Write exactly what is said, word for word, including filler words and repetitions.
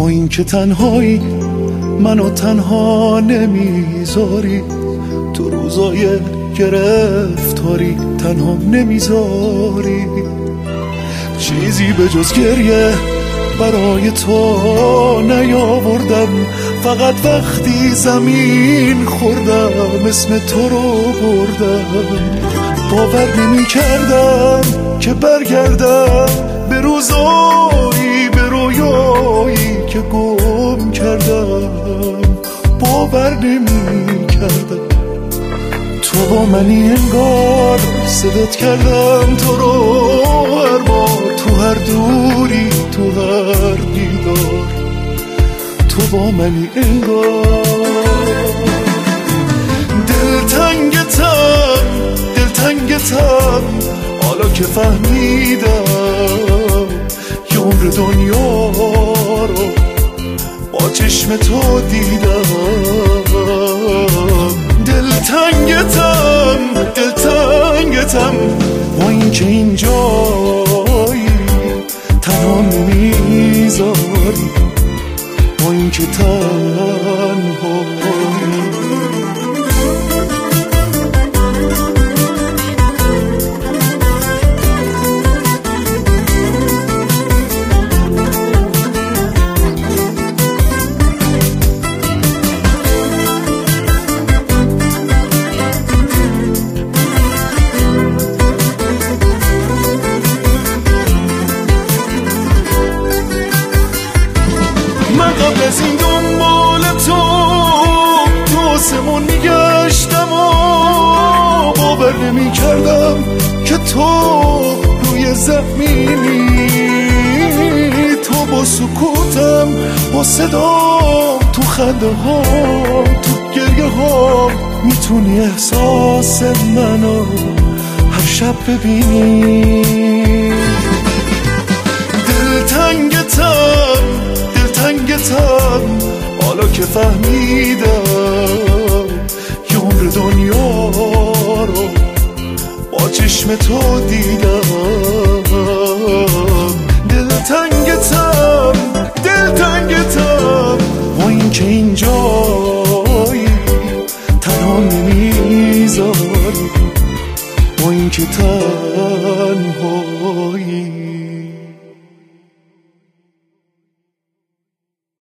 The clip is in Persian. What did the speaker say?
با این که تنهایی منو تنها نمیذاری، تو روزای گرفتاری تنها نمیذاری، چیزی به جز گریه برای تو نیاوردم، فقط وقتی زمین خوردم اسم تو رو بردم. باور نمی کردم که برگردم به روزایی به رویایی که گم کردم، باور نمی کردم تو با منی انگار، صدات کردم تو رو هر بار، تو هر دوری تو هر دیدار، تو با منی انگار. دلتنگتم دلتنگتم حالا که فهمیدم یه عمر دنیا رو با چشم تو دیدم. دلتنگتم دلتنگتم با این که اینجایی تنها نمیذاری، با این که تنهایی. من قبل از این دنبال تو تو آسمون میگشتم و باور نمی کردم که تو روی زمینی، تو با سکوتم با صدام تو خنده هام تو گریه هام میتونی احساس منو هر شب ببینی. دلتنگتم دلتنگتم حالا که فهمیدم یه عمر دنیا رو با چشم تو دیدم. دلتنگتم دلتنگتم با این که اینجا